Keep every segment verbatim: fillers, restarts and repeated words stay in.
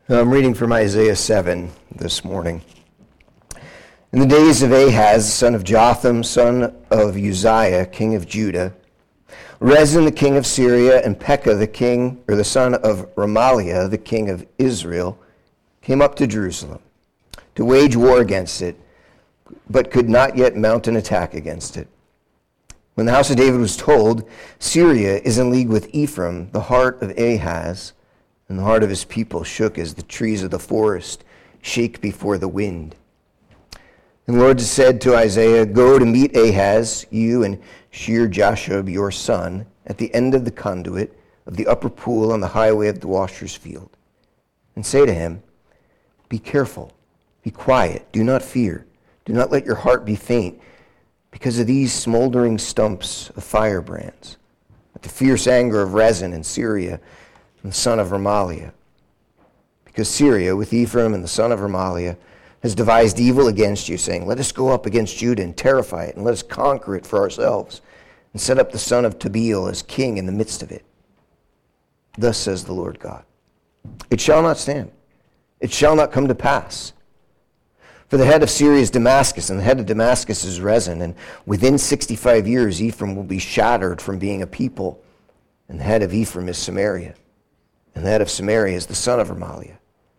I'm reading from Isaiah seven this morning. In the days of Ahaz, son of Jotham, son of Uzziah, king of Judah, Rezin the king of Syria, and Pekah the king, or the son of Remaliah, the king of Israel, came up to Jerusalem to wage war against it, but could not yet mount an attack against it. When the house of David was told, Syria is in league with Ephraim, the heart of Ahaz, and the heart of his people shook as the trees of the forest shake before the wind. And the Lord said to Isaiah, "Go to meet Ahaz, you and Shear-Jashub, your son, at the end of the conduit of the upper pool on the highway of the washer's field. And say to him, be careful, be quiet, do not fear, do not let your heart be faint, because of these smoldering stumps of firebrands, at the fierce anger of Rezin and Syria, and the son of Remaliah. Because Syria, with Ephraim and the son of Remaliah, has devised evil against you, saying, let us go up against Judah and terrify it, and let us conquer it for ourselves, and set up the son of Tabeel as king in the midst of it. Thus says the Lord God, it shall not stand, it shall not come to pass. For the head of Syria is Damascus, and the head of Damascus is Rezin, and within sixty-five years Ephraim will be shattered from being a people, and the head of Ephraim is Samaria, and the head of Samaria is the son of Remaliah.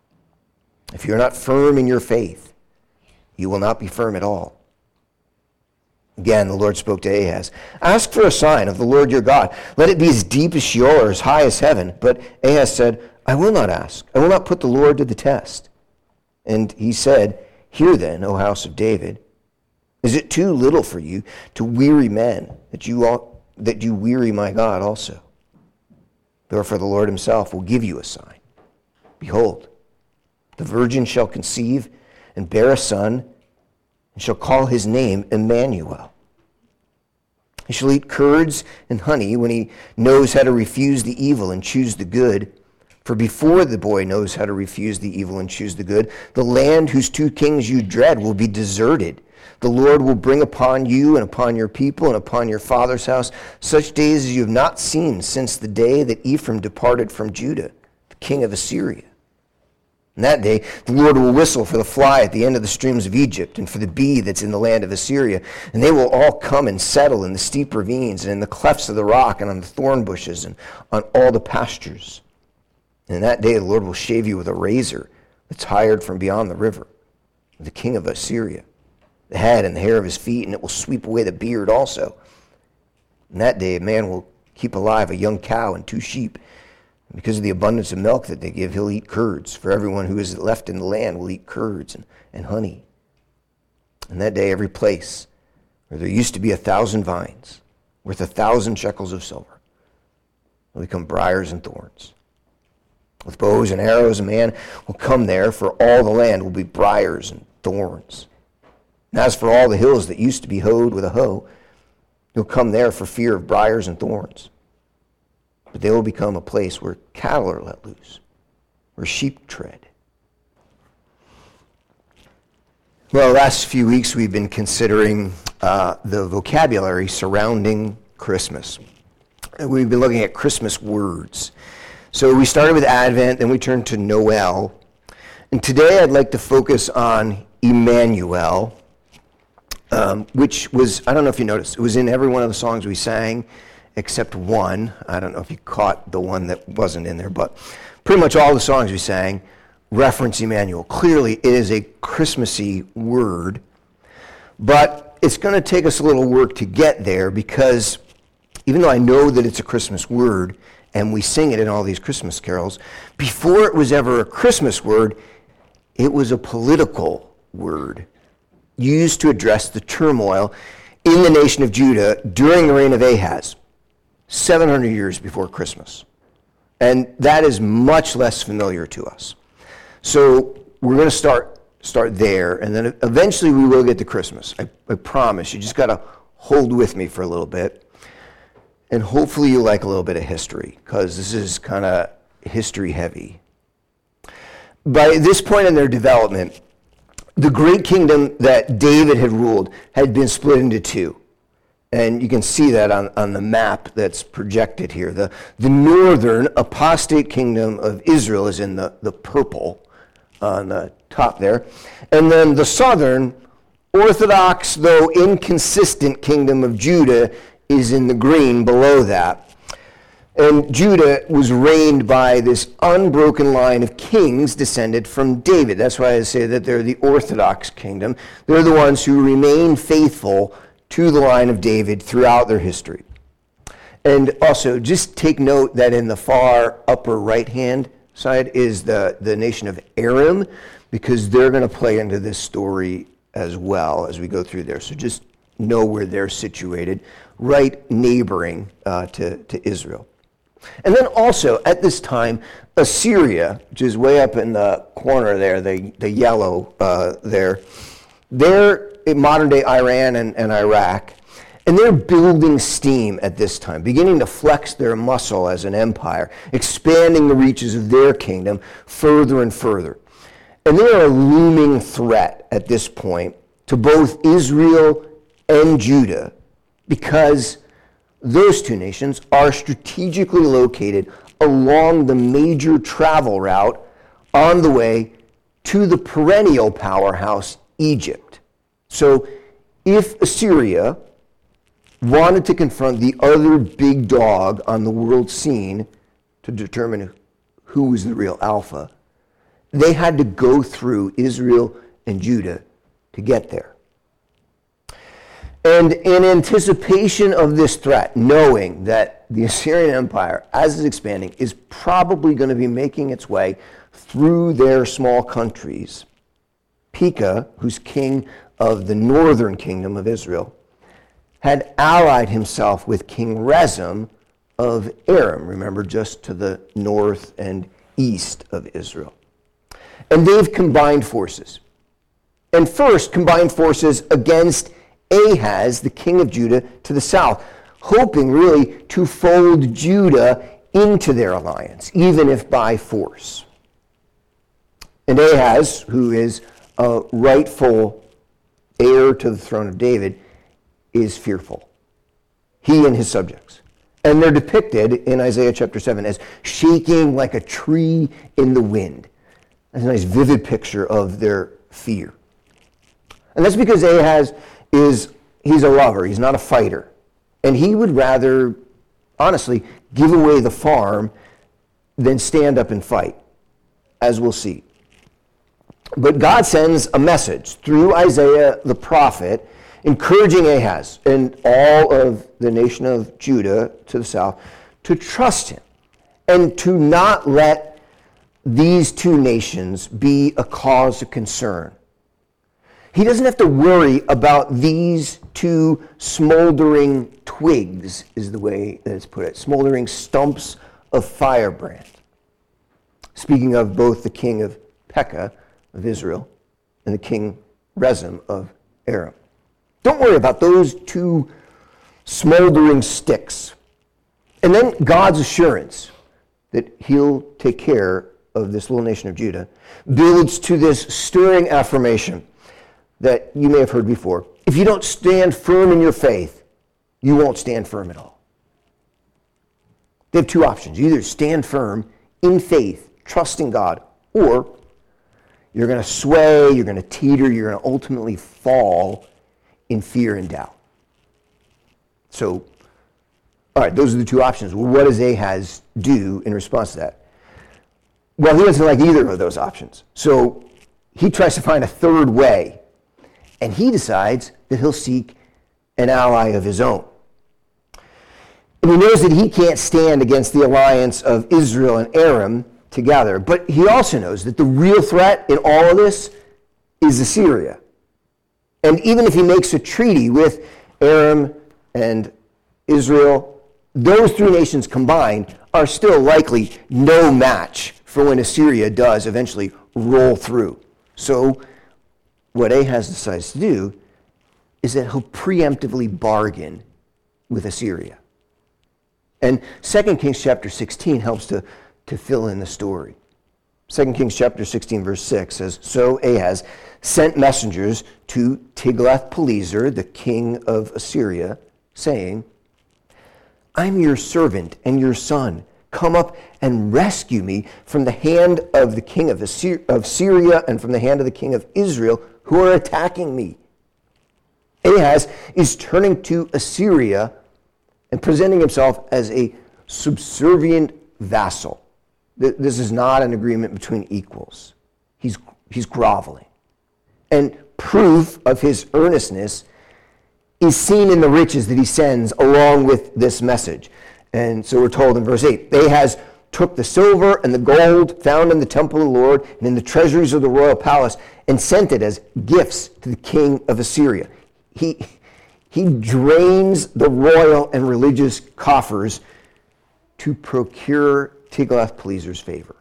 If you are not firm in your faith, you will not be firm at all. Again, the Lord spoke to Ahaz, ask for a sign of the Lord your God. Let it be as deep as Sheol or as high as heaven. But Ahaz said, I will not ask. I will not put the Lord to the test. And he said, hear then, O house of David, is it too little for you to weary men, that you all, that you weary my God also? Therefore the Lord himself will give you a sign. Behold, the virgin shall conceive and bear a son, and shall call his name Emmanuel. He shall eat curds and honey when he knows how to refuse the evil and choose the good. For before the boy knows how to refuse the evil and choose the good, the land whose two kings you dread will be deserted. The Lord will bring upon you and upon your people and upon your father's house such days as you have not seen since the day that Ephraim departed from Judah, the king of Assyria. In that day, the Lord will whistle for the fly at the end of the streams of Egypt and for the bee that's in the land of Assyria. And they will all come and settle in the steep ravines and in the clefts of the rock and on the thorn bushes and on all the pastures. And in that day, the Lord will shave you with a razor that's hired from beyond the river, the king of Assyria, the head and the hair of his feet, and it will sweep away the beard also. In that day, a man will keep alive a young cow and two sheep. Because of the abundance of milk that they give, he'll eat curds. For everyone who is left in the land will eat curds and, and honey. And that day, every place where there used to be a thousand vines, worth a thousand shekels of silver, will become briars and thorns. With bows and arrows, a man will come there, for all the land will be briars and thorns. And as for all the hills that used to be hoed with a hoe, he'll come there for fear of briars and thorns. But they will become a place where cattle are let loose, where sheep tread. Well, the last few weeks we've been considering uh, the vocabulary surrounding Christmas. And we've been looking at Christmas words. So we started with Advent, then we turned to Noel. And today I'd like to focus on Emmanuel, um, which was, I don't know if you noticed, it was in every one of the songs we sang, except one. I don't know if you caught the one that wasn't in there, but pretty much all the songs we sang reference Emmanuel. Clearly, it is a Christmassy word, but it's going to take us a little work to get there because even though I know that it's a Christmas word and we sing it in all these Christmas carols, before it was ever a Christmas word, it was a political word used to address the turmoil in the nation of Judah during the reign of Ahaz. seven hundred years before Christmas. And that is much less familiar to us. So we're going to start start there, and then eventually we will get to Christmas. I, I promise. You just got to hold with me for a little bit. And hopefully you like a little bit of history, because this is kind of history heavy. By this point in their development, the great kingdom that David had ruled had been split into two. And you can see that on, on the map that's projected here. The, the northern apostate kingdom of Israel is in the, the purple on the top there. And then the southern, orthodox, though inconsistent kingdom of Judah is in the green below that. And Judah was reigned by this unbroken line of kings descended from David. That's why I say that they're the Orthodox kingdom. They're the ones who remain faithful to the line of David throughout their history. And also, just take note that in the far upper right-hand side is the, the nation of Aram, because they're going to play into this story as well as we go through there. So just know where they're situated, right neighboring uh, to, to Israel. And then also, at this time, Assyria, which is way up in the corner there, the, the yellow uh, there, they're in modern-day Iran and, and Iraq, and they're building steam at this time, beginning to flex their muscle as an empire, expanding the reaches of their kingdom further and further. And they are a looming threat at this point to both Israel and Judah, because those two nations are strategically located along the major travel route on the way to the perennial powerhouse, Egypt. So if Assyria wanted to confront the other big dog on the world scene to determine who was the real alpha, they had to go through Israel and Judah to get there. And in anticipation of this threat, knowing that the Assyrian Empire, as it's expanding, is probably going to be making its way through their small countries, Pekah, who's king of the northern kingdom of Israel, had allied himself with King Rezin of Aram, remember, just to the north and east of Israel. And they've combined forces. And first, combined forces against Ahaz, the king of Judah, to the south, hoping really to fold Judah into their alliance, even if by force. And Ahaz, who is a rightful heir to the throne of David, is fearful. He and his subjects. And they're depicted in Isaiah chapter seven as shaking like a tree in the wind. That's a nice vivid picture of their fear. And that's because Ahaz is, he's a lover, he's not a fighter. And he would rather, honestly, give away the farm than stand up and fight, as we'll see. But God sends a message through Isaiah the prophet, encouraging Ahaz and all of the nation of Judah to the south to trust him and to not let these two nations be a cause of concern. He doesn't have to worry about these two smoldering twigs, is the way that it's put it, smoldering stumps of firebrand. Speaking of both the king of Pekah of Israel and the king Rezin of Aram. Don't worry about those two smoldering sticks. And then God's assurance that he'll take care of this little nation of Judah builds to this stirring affirmation that you may have heard before. If you don't stand firm in your faith, you won't stand firm at all. They have two options. You either stand firm in faith, trusting God, or you're going to sway, you're going to teeter, you're going to ultimately fall in fear and doubt. So, all right, those are the two options. Well, what does Ahaz do in response to that? Well, he doesn't like either of those options. So he tries to find a third way. And he decides that he'll seek an ally of his own. And he knows that he can't stand against the alliance of Israel and Aram together. But he also knows that the real threat in all of this is Assyria. And even if he makes a treaty with Aram and Israel, those three nations combined are still likely no match for when Assyria does eventually roll through. So what Ahaz decides to do is that he'll preemptively bargain with Assyria. And Second Kings chapter sixteen helps to, to fill in the story. Second Kings chapter sixteen verse six says, So Ahaz sent messengers to Tiglath-Pileser, the king of Assyria, saying, I'm your servant and your son. Come up and rescue me from the hand of the king of, Assyria, of Syria and from the hand of the king of Israel who are attacking me. Ahaz is turning to Assyria and presenting himself as a subservient vassal. This is not an agreement between equals. He's, he's groveling. And proof of his earnestness is seen in the riches that he sends along with this message. And so we're told in verse eight, Ahaz took the silver and the gold found in the temple of the Lord and in the treasuries of the royal palace and sent it as gifts to the king of Assyria. He, he drains the royal and religious coffers to procure Tiglath-Pileser's favor.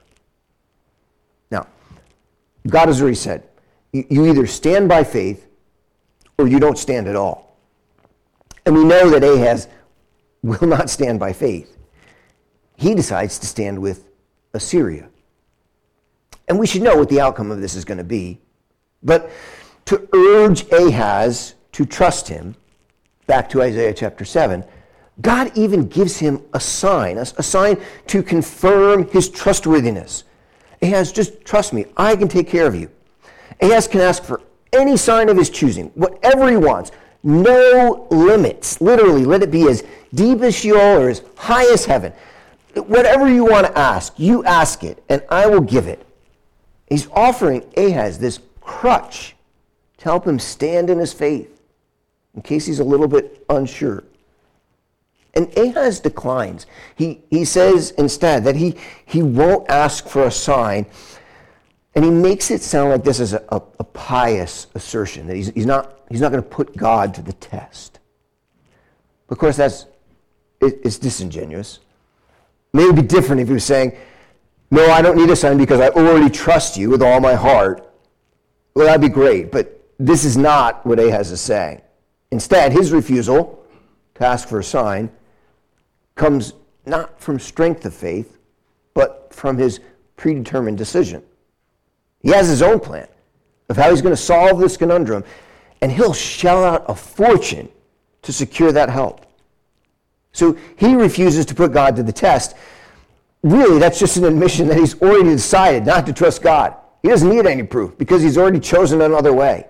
Now, God has already said, you, you either stand by faith or you don't stand at all. And we know that Ahaz will not stand by faith. He decides to stand with Assyria. And we should know what the outcome of this is going to be. But to urge Ahaz to trust him, back to Isaiah chapter seven, God even gives him a sign, a, a sign to confirm his trustworthiness. Ahaz, just trust me, I can take care of you. Ahaz can ask for any sign of his choosing, whatever he wants. No limits. Literally, let it be as deep as Sheol or as high as heaven. Whatever you want to ask, you ask it, and I will give it. He's offering Ahaz this crutch to help him stand in his faith, in case he's a little bit unsure. And Ahaz declines. He, he says instead that he, he won't ask for a sign, and he makes it sound like this is a, a, a pious assertion, that he's, he's not, he's not going to put God to the test. Of course, that's it, it's disingenuous. Maybe it would be different if he was saying, no, I don't need a sign because I already trust you with all my heart. Well, that'd be great, but this is not what Ahaz is saying. Instead, his refusal to ask for a sign comes not from strength of faith, but from his predetermined decision. He has his own plan of how he's going to solve this conundrum, and he'll shell out a fortune to secure that help. So he refuses to put God to the test. Really, that's just an admission that he's already decided not to trust God. He doesn't need any proof because he's already chosen another way.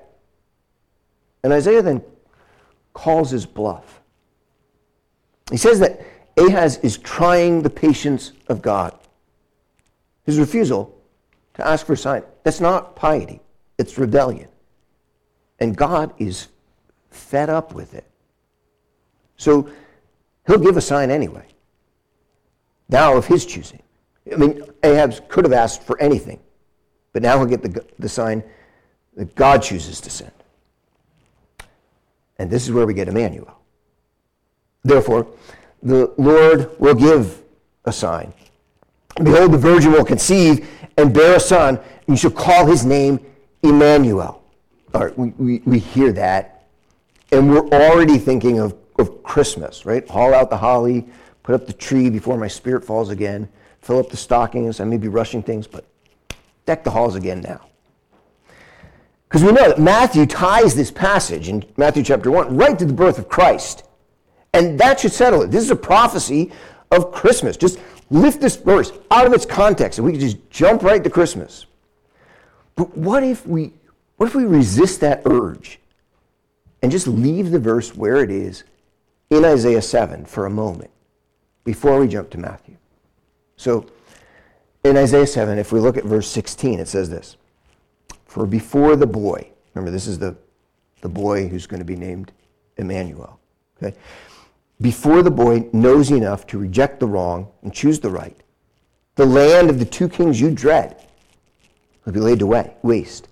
And Isaiah then calls his bluff. He says that Ahaz is trying the patience of God. His refusal to ask for a sign, that's not piety, it's rebellion. And God is fed up with it. So he'll give a sign anyway. Now of his choosing. I mean, Ahaz could have asked for anything, but now he'll get the, the sign that God chooses to send. And this is where we get Emmanuel. Therefore, the Lord will give a sign. Behold, the virgin will conceive and bear a son, and you shall call his name Emmanuel. All right, we, we, we hear that, and we're already thinking of, of Christmas, right? Haul out the holly, put up the tree before my spirit falls again, fill up the stockings. I may be rushing things, but deck the halls again now. Because we know that Matthew ties this passage in Matthew chapter one right to the birth of Christ. And that should settle it. This is a prophecy of Christmas. Just lift this verse out of its context and we can just jump right to Christmas. But what if we what if we resist that urge and just leave the verse where it is in Isaiah seven for a moment before we jump to Matthew? So in Isaiah seven, if we look at verse sixteen, it says this. For before the boy, remember this is the, the boy who's going to be named Emmanuel, okay? Before the boy knows enough to reject the wrong and choose the right, the land of the two kings you dread will be laid to waste.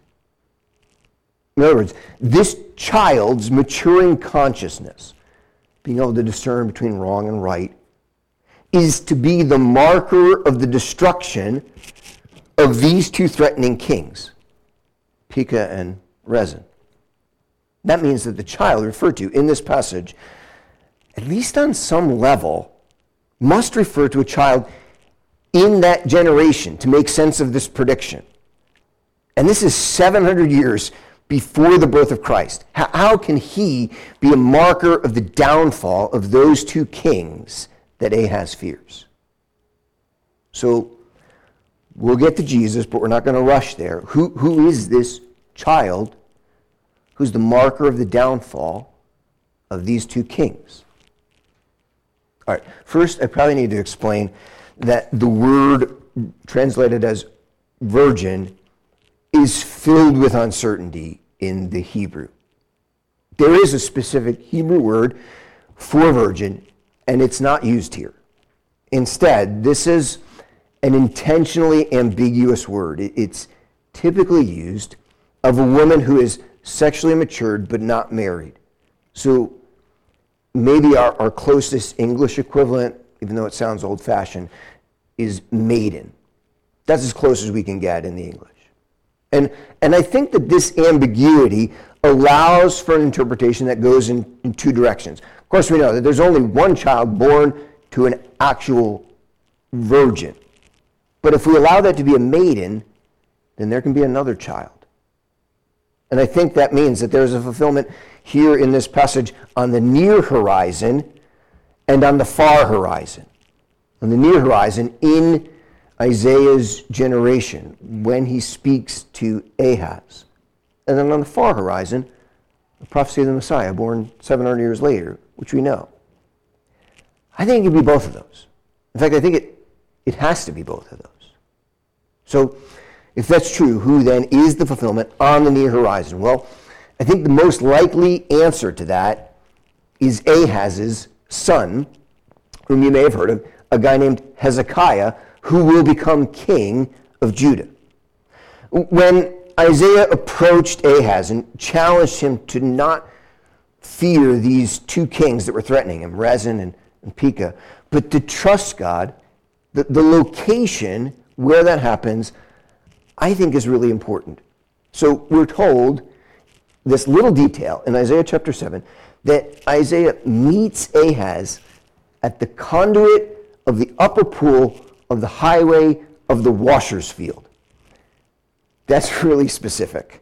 In other words, this child's maturing consciousness, being able to discern between wrong and right, is to be the marker of the destruction of these two threatening kings, Pekah and Rezin. That means that the child referred to in this passage, at least on some level, must refer to a child in that generation to make sense of this prediction. And this is seven hundred years before the birth of Christ. How, how can he be a marker of the downfall of those two kings that Ahaz fears? So we'll get to Jesus, but we're not going to rush there. Who, who is this child who's the marker of the downfall of these two kings? All right, first I probably need to explain that the word translated as virgin is filled with uncertainty in the Hebrew. There is a specific Hebrew word for virgin, and it's not used here. Instead, this is an intentionally ambiguous word. It's typically used of a woman who is sexually matured but not married. So maybe our, our closest English equivalent, even though it sounds old-fashioned, is maiden. That's as close as we can get in the English. And, and I think that this ambiguity allows for an interpretation that goes in, in two directions. Of course, we know that there's only one child born to an actual virgin. But if we allow that to be a maiden, then there can be another child. And I think that means that there's a fulfillment here in this passage on the near horizon and on the far horizon. On the near horizon, in Isaiah's generation, when he speaks to Ahaz. And then on the far horizon, the prophecy of the Messiah, born seven hundred years later, which we know. I think it could be both of those. In fact, I think it, it has to be both of those. So, if that's true, who then is the fulfillment on the near horizon? Well, I think the most likely answer to that is Ahaz's son, whom you may have heard of, a guy named Hezekiah, who will become king of Judah. When Isaiah approached Ahaz and challenged him to not fear these two kings that were threatening him, Rezin and, and Pekah, but to trust God, the, the location where that happens, I think, is really important. So we're told this little detail in Isaiah chapter seven, that Isaiah meets Ahaz at the conduit of the upper pool of the highway of the washer's field. That's really specific.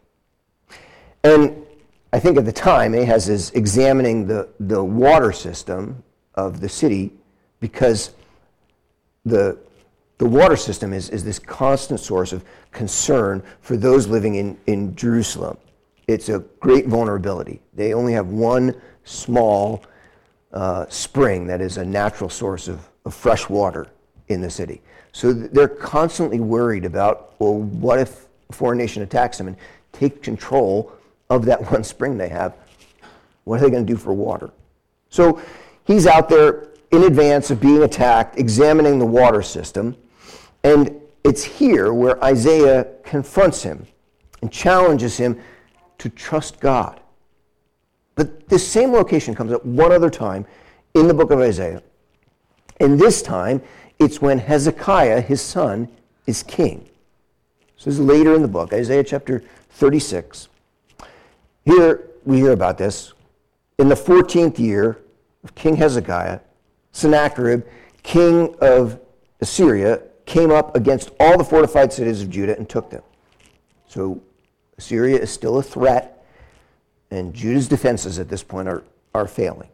And I think at the time, Ahaz is examining the, the water system of the city because the, the water system is, is this constant source of concern for those living in, in Jerusalem. It's a great vulnerability. They only have one small uh, spring that is a natural source of, of fresh water in the city. So they're constantly worried about, well, what if a foreign nation attacks them and take control of that one spring they have? What are they going to do for water? So he's out there in advance of being attacked, examining the water system, and it's here where Isaiah confronts him and challenges him to trust God. But this same location comes up one other time in the book of Isaiah. And this time, it's when Hezekiah, his son, is king. So this is later in the book, Isaiah chapter thirty-six. Here we hear about this. In the fourteenth year of King Hezekiah, Sennacherib, king of Assyria, came up against all the fortified cities of Judah and took them. So Assyria is still a threat, and Judah's defenses at this point are, are failing.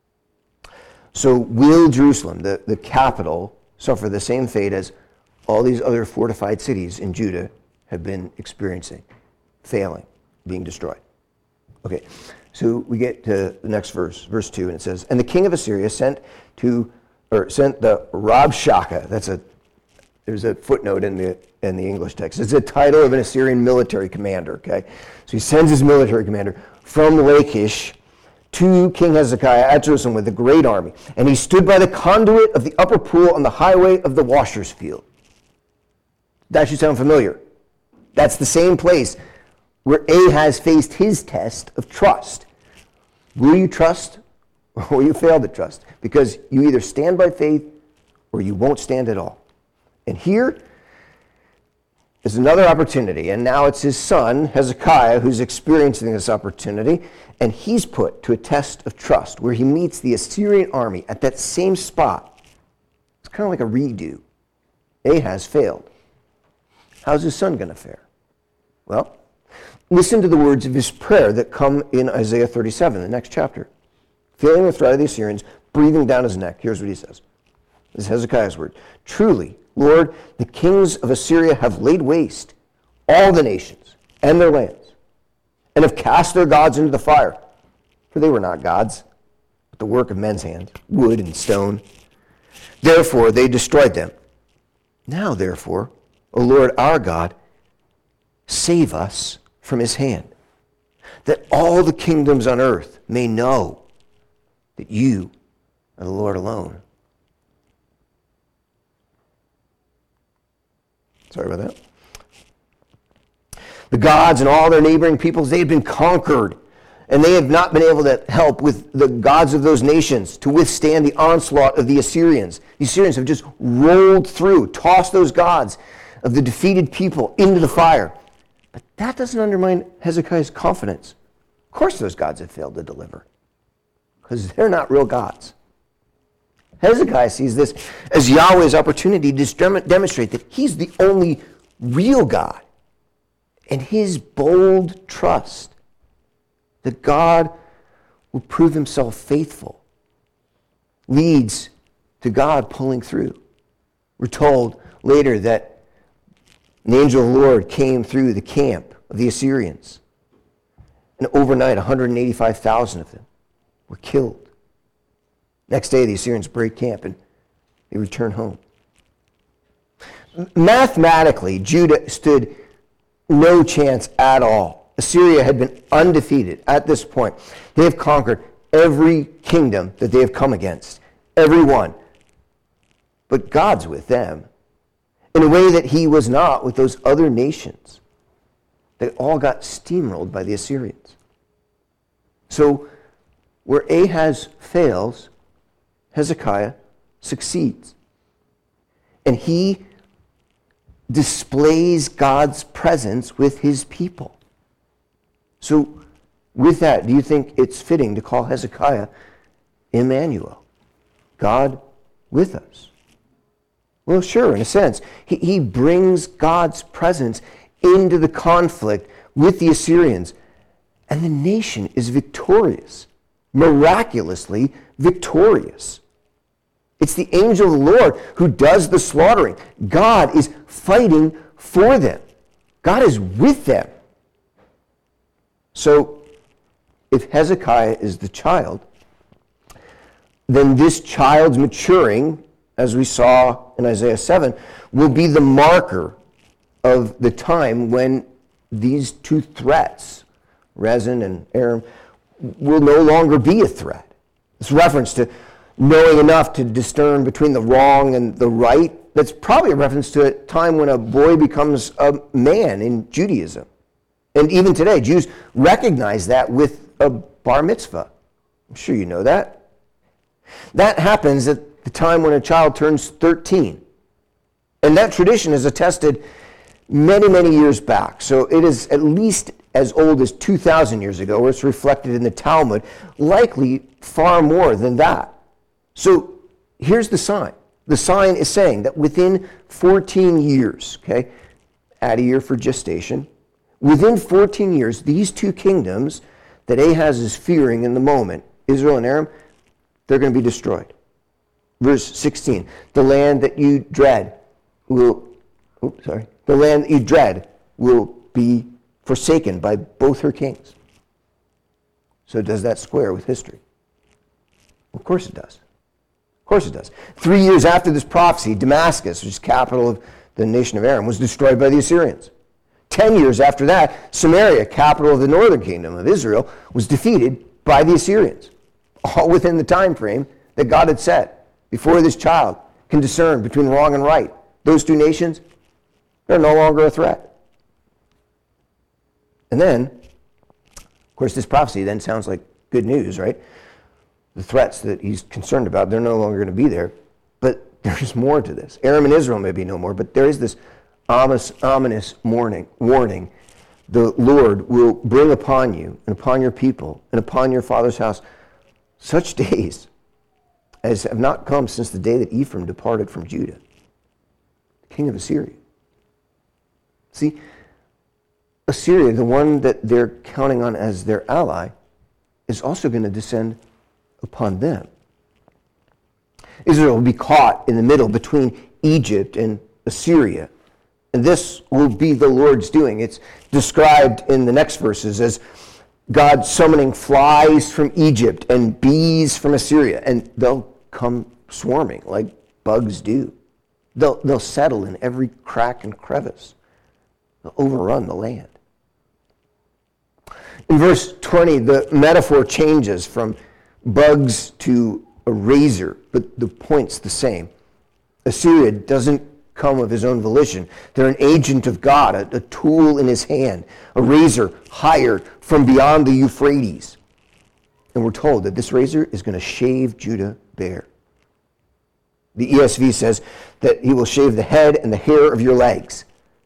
So will Jerusalem, the, the capital, suffer the same fate as all these other fortified cities in Judah have been experiencing, failing, being destroyed? Okay, so we get to the next verse, verse two, and it says, "And the king of Assyria sent to, or sent the Rabshakeh." That's a, there's a footnote in the in the English text. It's a title of an Assyrian military commander. Okay, so he sends his military commander from Lachish to King Hezekiah at Jerusalem with a great army, and he stood by the conduit of the upper pool on the highway of the washer's field. That should sound familiar. That's the same place where Ahaz faced his test of trust. Will you trust or will you fail to trust? Because you either stand by faith or you won't stand at all. And here is another opportunity, and now it's his son, Hezekiah, who's experiencing this opportunity, and he's put to a test of trust where he meets the Assyrian army at that same spot. It's kind of like a redo. Ahaz failed. How's his son going to fare? Well, listen to the words of his prayer that come in Isaiah thirty-seven, the next chapter. Feeling the threat of the Assyrians breathing down his neck, here's what he says. This is Hezekiah's word. Truly, Lord, the kings of Assyria have laid waste all the nations and their lands, and have cast their gods into the fire. For they were not gods, but the work of men's hands, wood and stone. Therefore they destroyed them. Now, therefore, O Lord our God, save us from his hand, that all the kingdoms on earth may know that you are the Lord alone. Sorry about that. The gods and all their neighboring peoples, they had been conquered, and they have not been able to help with the gods of those nations to withstand the onslaught of the Assyrians. The Assyrians have just rolled through, tossed those gods of the defeated people into the fire. But that doesn't undermine Hezekiah's confidence. Of course those gods have failed to deliver, because they're not real gods. Hezekiah sees this as Yahweh's opportunity to demonstrate that he's the only real God, and his bold trust that God will prove himself faithful leads to God pulling through. We're told later that an angel of the Lord came through the camp of the Assyrians, and overnight one hundred eighty-five thousand of them were killed. Next day, the Assyrians break camp and they return home. Mathematically, Judah stood no chance at all. Assyria had been undefeated at this point. They have conquered every kingdom that they have come against, every one. But God's with them in a way that he was not with those other nations. They all got steamrolled by the Assyrians. So where Ahaz fails, Hezekiah succeeds. And he displays God's presence with his people. So with that, do you think it's fitting to call Hezekiah Emmanuel, God with us? Well, sure, in a sense. He, he brings God's presence into the conflict with the Assyrians. And the nation is victorious, miraculously victorious. It's the angel of the Lord who does the slaughtering. God is fighting for them. God is with them. So, if Hezekiah is the child, then this child's maturing, as we saw in Isaiah seven, will be the marker of the time when these two threats, Rezin and Aram, will no longer be a threat. This reference to knowing enough to discern between the wrong and the right, that's probably a reference to a time when a boy becomes a man in Judaism. And even today, Jews recognize that with a bar mitzvah. I'm sure you know that. That happens at the time when a child turns thirteen. And that tradition is attested many, many years back. So it is at least as old as two thousand years ago, where it's reflected in the Talmud, likely far more than that. So here's the sign. The sign is saying that within fourteen years, okay, add a year for gestation, within fourteen years, these two kingdoms that Ahaz is fearing in the moment, Israel and Aram, they're going to be destroyed. Verse sixteen, the land that you dread will, oops, sorry, the land that you dread will be forsaken by both her kings. So does that square with history? Of course it does. Of course it does. Three years after this prophecy, Damascus, which is capital of the nation of Aram, was destroyed by the Assyrians. Ten years after that, Samaria, capital of the northern kingdom of Israel, was defeated by the Assyrians. All within the time frame that God had set before this child can discern between wrong and right. Those two nations, they're no longer a threat. And then, of course, this prophecy then sounds like good news, right? The threats that he's concerned about, they're no longer going to be there. But there's more to this. Aram and Israel may be no more, but there is this ominous, ominous warning, warning. The Lord will bring upon you and upon your people and upon your father's house such days as have not come since the day that Ephraim departed from Judah, the king of Assyria. See, Assyria, the one that they're counting on as their ally, is also going to descend upon them. Israel will be caught in the middle between Egypt and Assyria. And this will be the Lord's doing. It's described in the next verses as God summoning flies from Egypt and bees from Assyria. And they'll come swarming like bugs do. They'll, they'll settle in every crack and crevice. They'll overrun the land. In verse twenty, the metaphor changes from bugs to a razor, but the point's the same. Assyria doesn't come of his own volition. They're an agent of God, a, a tool in his hand, a razor hired from beyond the Euphrates. And we're told that this razor is going to shave Judah bare. The E S V says that he will shave the head and the hair of your legs.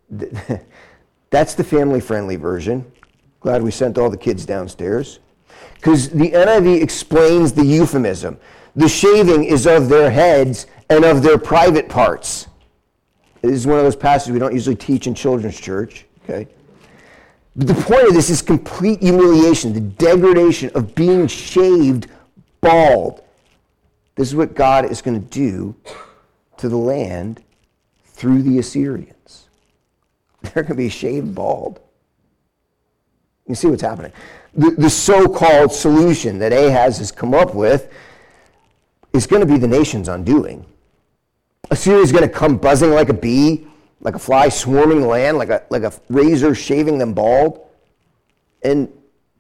That's the family-friendly version. Glad we sent all the kids downstairs. Because the N I V explains the euphemism. The shaving is of their heads and of their private parts. This is one of those passages we don't usually teach in children's church. Okay? But the point of this is complete humiliation, the degradation of being shaved bald. This is what God is going to do to the land through the Assyrians. They're going to be shaved bald. You see what's happening. The, the so-called solution that Ahaz has come up with is going to be the nation's undoing. Assyria is going to come buzzing like a bee, like a fly swarming the land, like a, like a razor shaving them bald. And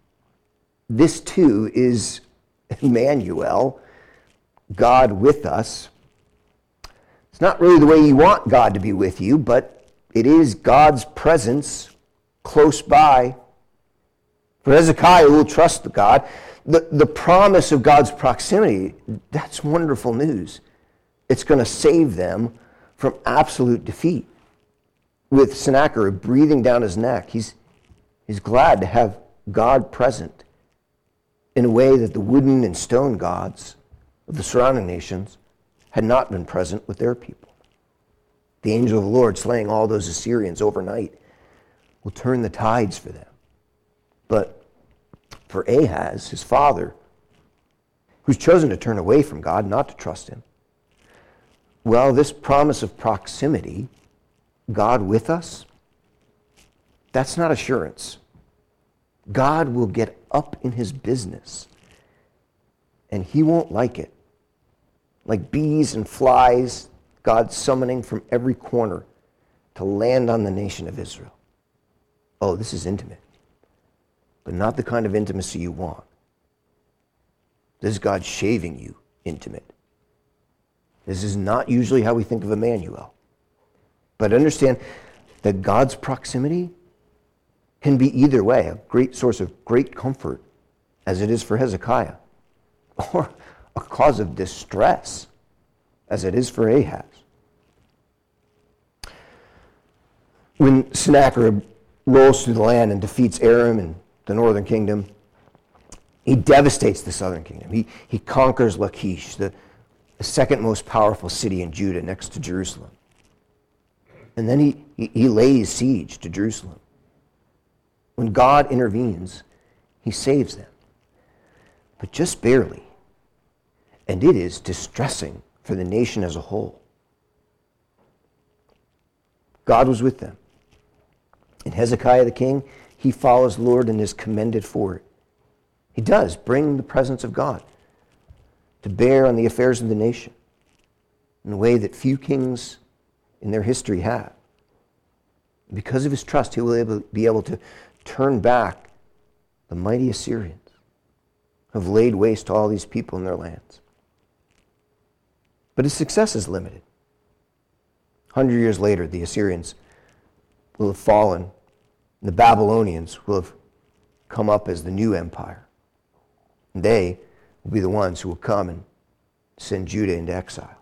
this too is Emmanuel, God with us. It's not really the way you want God to be with you, but it is God's presence close by. For Hezekiah, who will trust the God, the, the promise of God's proximity, that's wonderful news. It's going to save them from absolute defeat. With Sennacherib breathing down his neck, he's, he's glad to have God present in a way that the wooden and stone gods of the surrounding nations had not been present with their people. The angel of the Lord slaying all those Assyrians overnight will turn the tides for them. But for Ahaz, his father, who's chosen to turn away from God, not to trust him, well, this promise of proximity, God with us, that's not assurance. God will get up in his business, and he won't like it. Like bees and flies, God's summoning from every corner to land on the nation of Israel. Oh, this is intimate, but not the kind of intimacy you want. This is God shaving you intimate. This is not usually how we think of Emmanuel. But understand that God's proximity can be either way, a great source of great comfort, as it is for Hezekiah, or a cause of distress, as it is for Ahaz. When Sennacherib rolls through the land and defeats Aram and the northern kingdom, he devastates the southern kingdom. He, he conquers Lachish, the, the second most powerful city in Judah next to Jerusalem. And then he, he, he lays siege to Jerusalem. When God intervenes, he saves them. But just barely. And it is distressing for the nation as a whole. God was with them. In Hezekiah the king, he follows the Lord and is commended for it. He does bring the presence of God to bear on the affairs of the nation in a way that few kings in their history have. Because of his trust, he will be able to turn back the mighty Assyrians who have laid waste to all these people in their lands. But his success is limited. A hundred years later, the Assyrians will have fallen, and the Babylonians will have come up as the new empire. And they will be the ones who will come and send Judah into exile.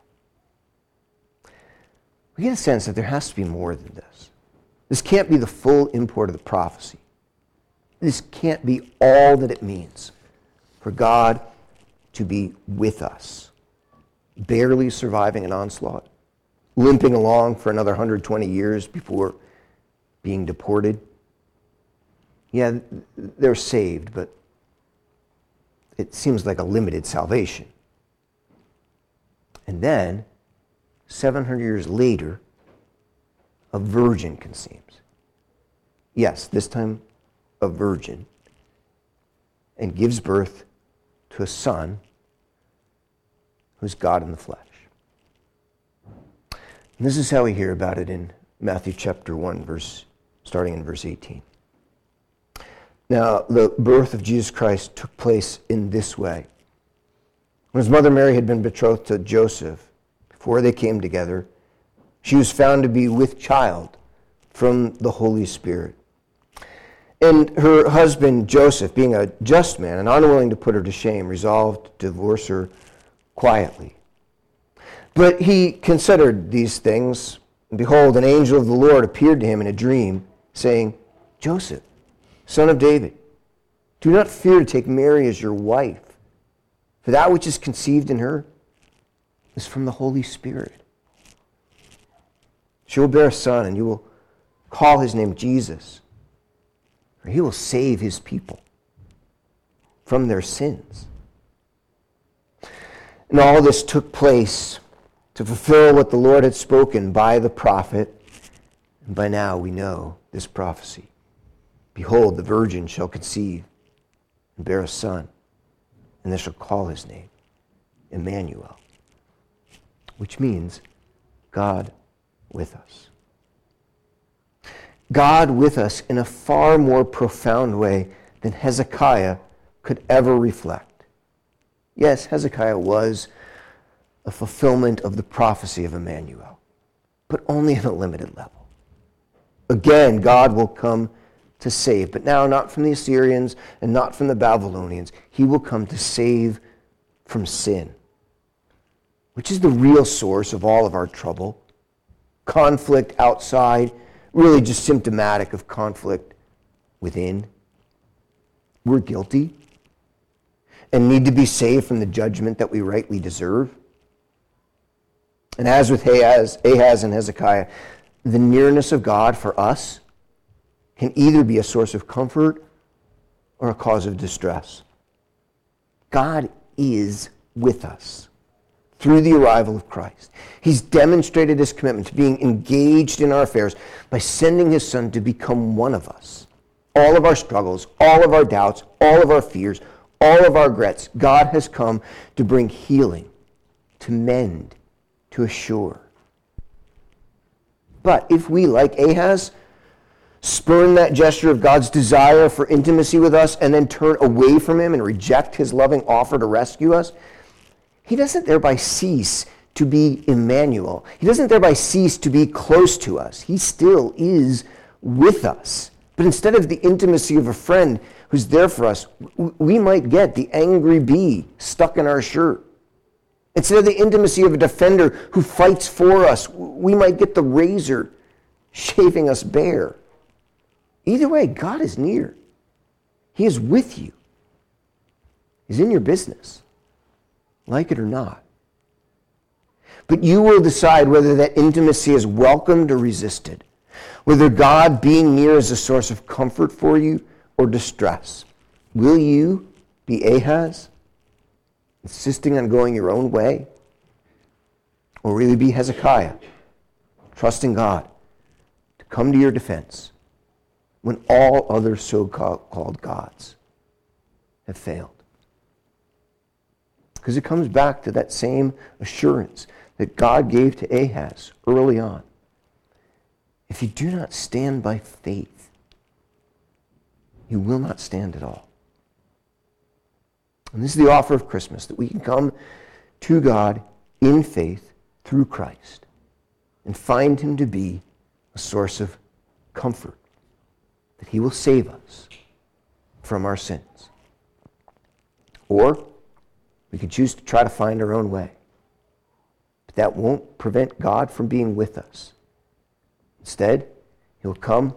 We get a sense that there has to be more than this. This can't be the full import of the prophecy. This can't be all that it means for God to be with us, barely surviving an onslaught, limping along for another one hundred twenty years before being deported, Yeah, they're saved, but it seems like a limited salvation. And then, seven hundred years later, a virgin conceives. Yes, this time a virgin, and gives birth to a son who's God in the flesh. And this is how we hear about it in Matthew chapter one, verse starting in verse eighteen. Now, the birth of Jesus Christ took place in this way. When his mother Mary had been betrothed to Joseph, before they came together, she was found to be with child from the Holy Spirit. And her husband Joseph, being a just man and unwilling to put her to shame, resolved to divorce her quietly. But he considered these things, and behold, an angel of the Lord appeared to him in a dream, saying, Joseph, son of David, do not fear to take Mary as your wife, for that which is conceived in her is from the Holy Spirit. She will bear a son, and you will call his name Jesus, for he will save his people from their sins. And all this took place to fulfill what the Lord had spoken by the prophet. And by now we know this prophecy. Behold, the virgin shall conceive and bear a son, and they shall call his name Emmanuel, which means God with us. God with us in a far more profound way than Hezekiah could ever reflect. Yes, Hezekiah was a fulfillment of the prophecy of Emmanuel, but only at a limited level. Again, God will come to save, but now not from the Assyrians and not from the Babylonians. He will come to save from sin, which is the real source of all of our trouble. Conflict outside, really just symptomatic of conflict within. We're guilty and need to be saved from the judgment that we rightly deserve. And as with Ahaz, Ahaz and Hezekiah, the nearness of God for us can either be a source of comfort or a cause of distress. God is with us through the arrival of Christ. He's demonstrated his commitment to being engaged in our affairs by sending his Son to become one of us. All of our struggles, all of our doubts, all of our fears, all of our regrets, God has come to bring healing, to mend, to assure. But if we, like Ahaz, spurn that gesture of God's desire for intimacy with us and then turn away from him and reject his loving offer to rescue us, he doesn't thereby cease to be Emmanuel. He doesn't thereby cease to be close to us. He still is with us. But instead of the intimacy of a friend who's there for us, we might get the angry bee stuck in our shirt. Instead of the intimacy of a defender who fights for us, we might get the razor shaving us bare. Either way, God is near. He is with you. He's in your business, like it or not. But you will decide whether that intimacy is welcomed or resisted, whether God being near is a source of comfort for you or distress. Will you be Ahaz, insisting on going your own way? Or will you be Hezekiah, trusting God to come to your defense when all other so-called gods have failed? Because it comes back to that same assurance that God gave to Ahaz early on. If you do not stand by faith, you will not stand at all. And this is the offer of Christmas, that we can come to God in faith through Christ and find him to be a source of comfort, that he will save us from our sins. Or we could choose to try to find our own way. But that won't prevent God from being with us. Instead, he'll come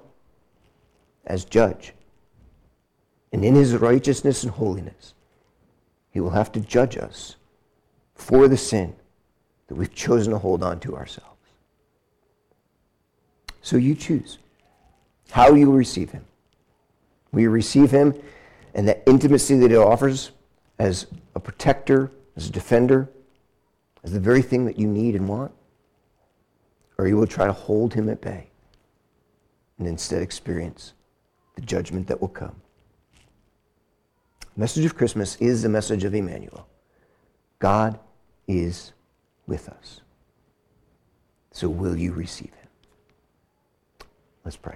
as judge. And in his righteousness and holiness, he will have to judge us for the sin that we've chosen to hold on to ourselves. So you choose how you will receive him. Will you receive him and that intimacy that he offers as a protector, as a defender, as the very thing that you need and want? Or you will try to hold him at bay and instead experience the judgment that will come. The message of Christmas is the message of Emmanuel. God is with us. So will you receive him? Let's pray.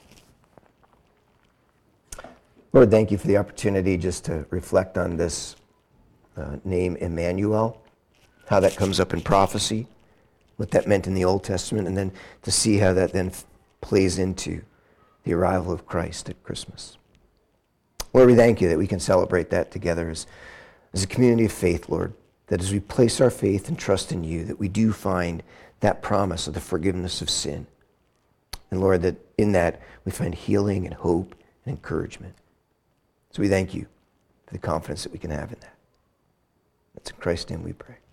Lord, thank you for the opportunity just to reflect on this uh, name Emmanuel, how that comes up in prophecy, what that meant in the Old Testament, and then to see how that then f- plays into the arrival of Christ at Christmas. Lord, we thank you that we can celebrate that together as, as a community of faith, Lord, that as we place our faith and trust in you, that we do find that promise of the forgiveness of sin. And Lord, that in that we find healing and hope and encouragement. So we thank you for the confidence that we can have in that. That's in Christ's name we pray.